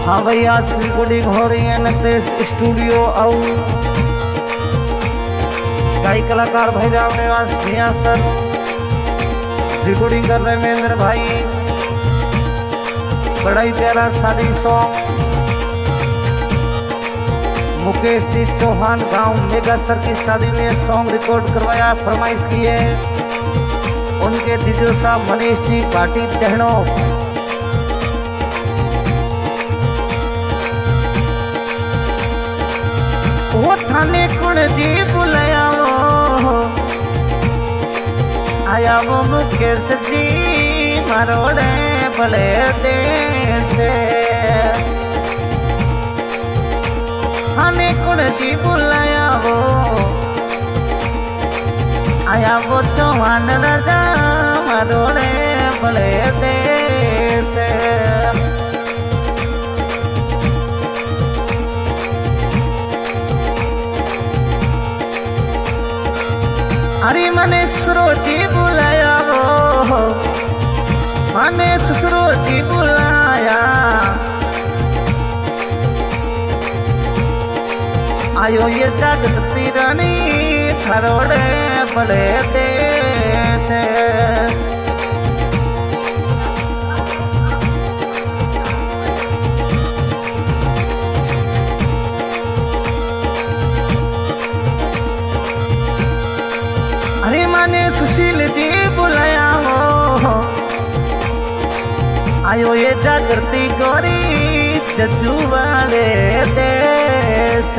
हाँ भाई, आज रिकॉर्डिंग हो रही है नक्लेश स्टूडियो और गायक कलाकार भाई राम निवास भैया सर रिकॉर्डिंग कर रहे हैं। महेंद्र भाई बड़ा ही प्यारा शादी सॉन्ग मुकेश जी चौहान गांव मेगा सर की शादी में सॉन्ग रिकॉर्ड करवाया, फरमाइश की है उनके दीदी साहब मनीष जी पार्टी टहनो। वो थाने कुण जी बुलाया वो आया वो मुकेश जी मरोड़े भले देश। थाने कुण जी बुलाया वो आया वो चौहान राजा मरोड़े भले देश। अरे मने ससुरोजी बुलाया वो मने ससुरोजी बुलाया आयो ये जागती रानी थरोड़े बड़े देश। अरे माने सुशील जी बुलाया हो आयो ये जागृति गोरी जज्जू वाले देश।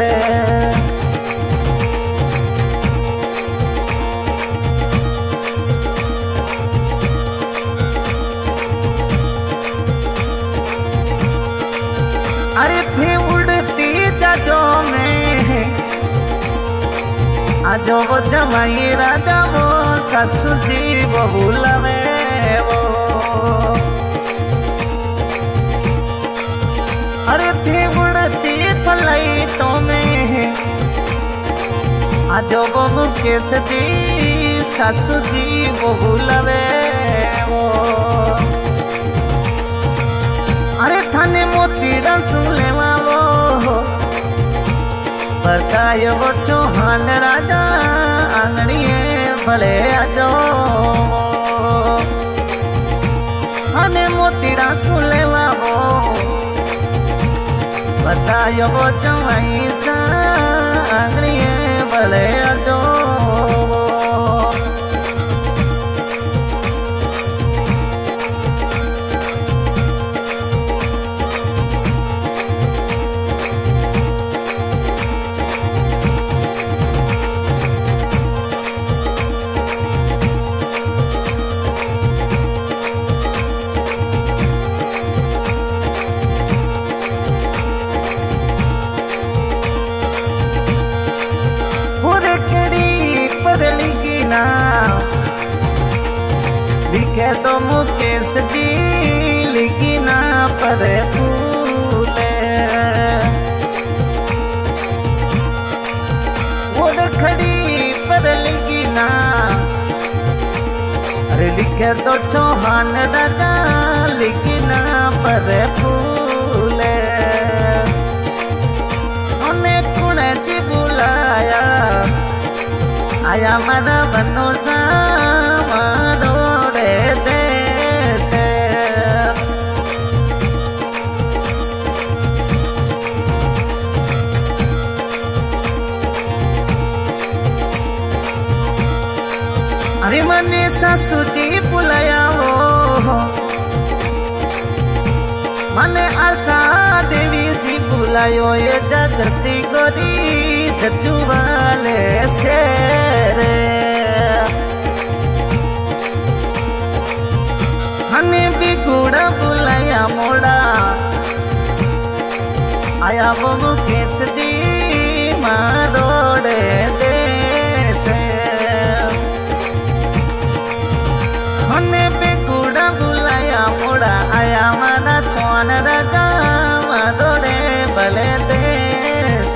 अरे थे उड़ती जजों में आजो वो जमाई राजा वो सासू जी बहू लवे वो। अरे थी उड़ती फलाई तो में आजो वो मुकेश जी सासू जी बहू लवे वो। अरे थाने मोती रसूले वो बतायो वो चौहान राजा आंगड़िए भले आजो। हने मोतीरा सुलेवा वो बतायो वो चौहाई सा आंगड़िए भले आजो। लिखे तो मुकेश जी लिखी ना पर फूले वो खड़ी पर लिखी ना। अरे लिखे तो चौहान दादा लिखी ना पर फूले। उन्हें कुण जी बुलाया आया मना बनो सा मारोड़े देश। अरे मने सासू जी बुलाया हो मने आशा देवी जी बुलायो ये जागृति गोरी जज्जू वाले शेर। हने भी घोड़ा बुलाया मोड़ा आया वो मुकेश जी मारोड़े देश। हने भी घोड़ा बुलाया मोड़ा आया मारा चौहान राजा मारोड़े भले देश।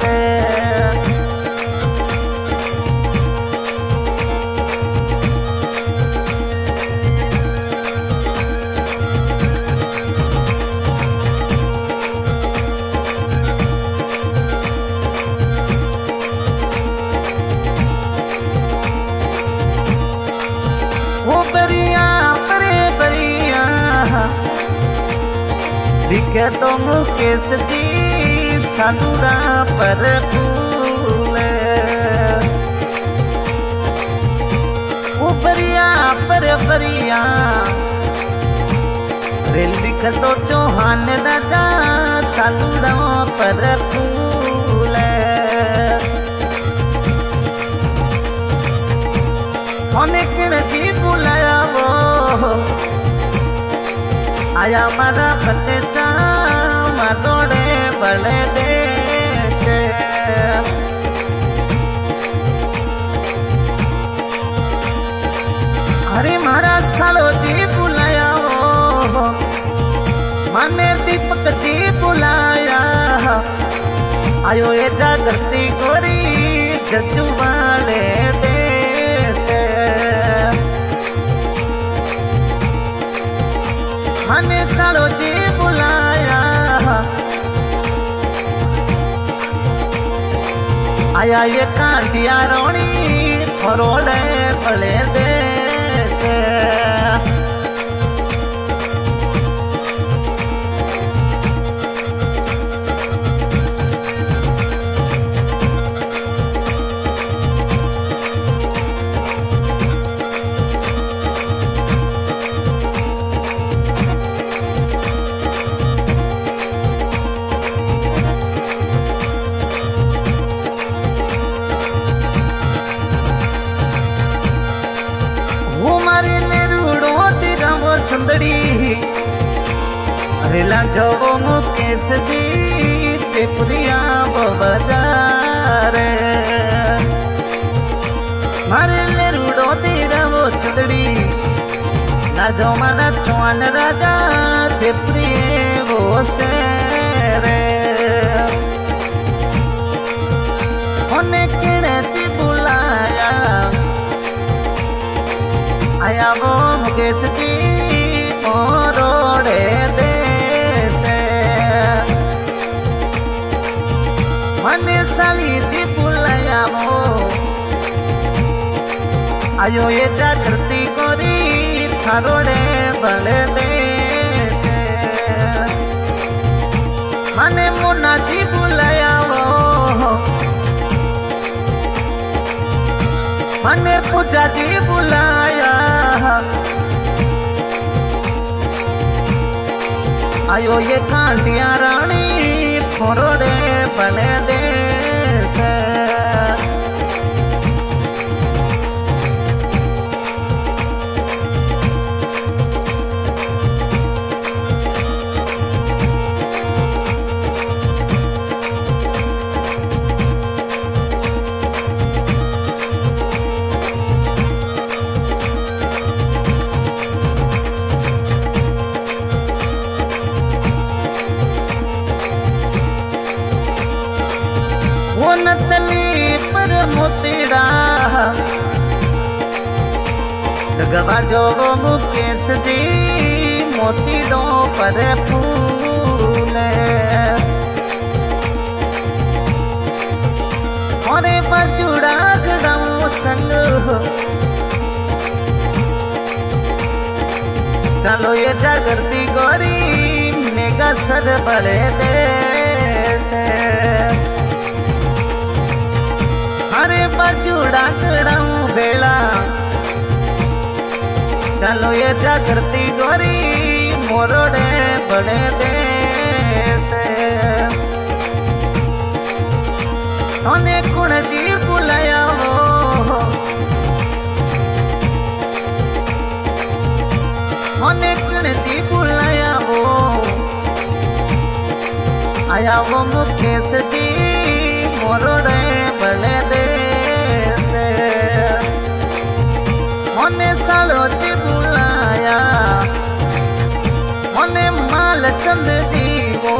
दिखे तो मुकेश जी सालूरा पर फूले उपरिया पर बरिया रेल दिखे तो चौहान राजा सालूरा पर फूले होने किन जी बुलाया वो आया मारा फते शाम दौड़े बड़े देश अरे मारा सालो जी बुलाया वो माने दीपक जी बुलाया आयो ये जागृति गोरी जज्जू वाले देश माने सालो जी बुलाया आया ये कांडिया रोनी थोड़े बड़े देश सुंदरी रेला जो मुकेश जी त्रिपुरिया बाजार मारे ले रूडो तेरा वो चुंदड़ी ना जो मारा चौहान राजा त्रिपुरिये वो सेरे होने किने ती बुलाया आया वो मुकेश जी रोड़े देश मने साली जी बुलाया वो आयो ये जागृति गोरी थारोड़े बड़े देश मने मुन्ना जी बुलाया वो मने पूजा जी बुलाया आयो ये कांटिया रानी थोड़े बने देश नतली पर मोतीड़ा गवा जो वो मुकेश जी मोतीड़ों पर फूले और बजुड़ा गड़ाऊं संग चलो ये जागृति गोरी मेगा सर बड़े देश अरे बजुड़ा गड़ाऊं बेला चलो ये जागृति गोरी मोरोड़े बड़े देश होने कुण जी बुलाया वो होने कुण जी बुलाया वो आया वो मुकेश जी मोरोड़े बड़े देश होने सालो जी बुलाया होने माल चंद जी वो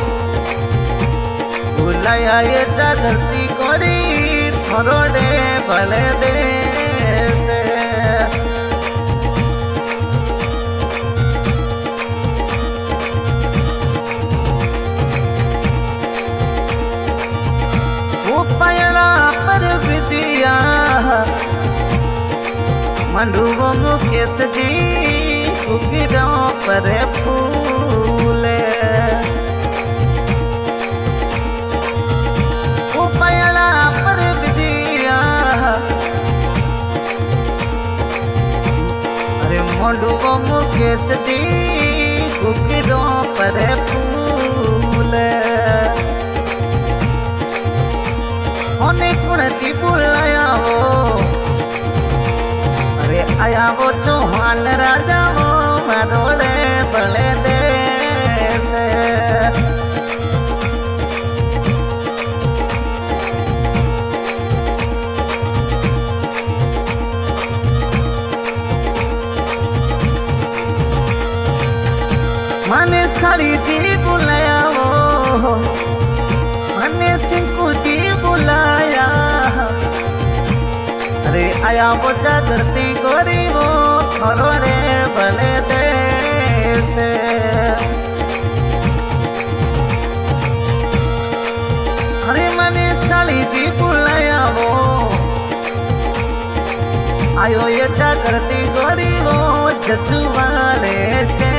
बुलाया ये जागृति गोरी थोड़े बड़े देश पयला पर विदिया मंडुओ मुकेश जी उगिरों पर फूले मोंडुओ मुकेश जी कुकिरों पर फूल होने कुणती बुलाया वो अरे आया वो चौहान राजा वो मरोड़े बड़े देश मने साड़ी जी बुलाया वो मने चिंकू जी बुलाया अरे आया वो जागरती गोरी वो खरोड़े भले देश अरे मने साड़ी जी बुलाया वो आयो ये जागरती गोरी वो जजुवाले से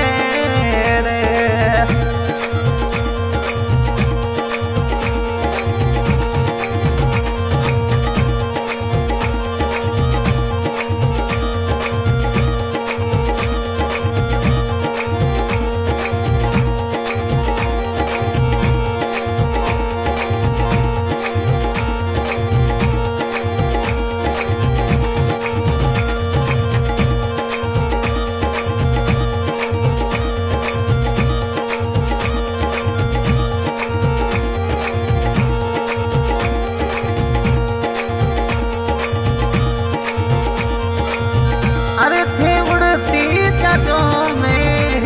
अरे थे उड़ती चादों में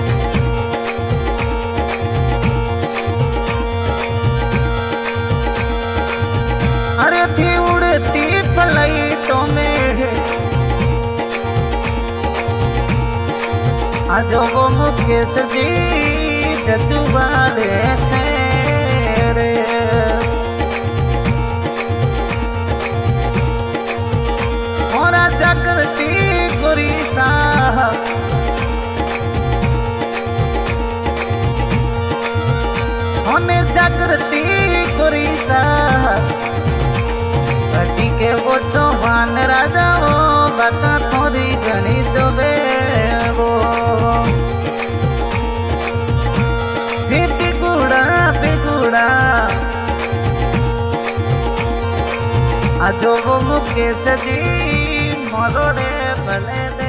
अरे थी उड़ती फ्लाइटों में आज वो मुकेश जी जजुवाले से रे और जागरती गोरी साहब होने जागरती गोरी साहब कटी के वो चौहान राजा वो बता थोड़ी घनी दोबे वो पिगुड़ा आज वो मुकेश जी मरोड़े भले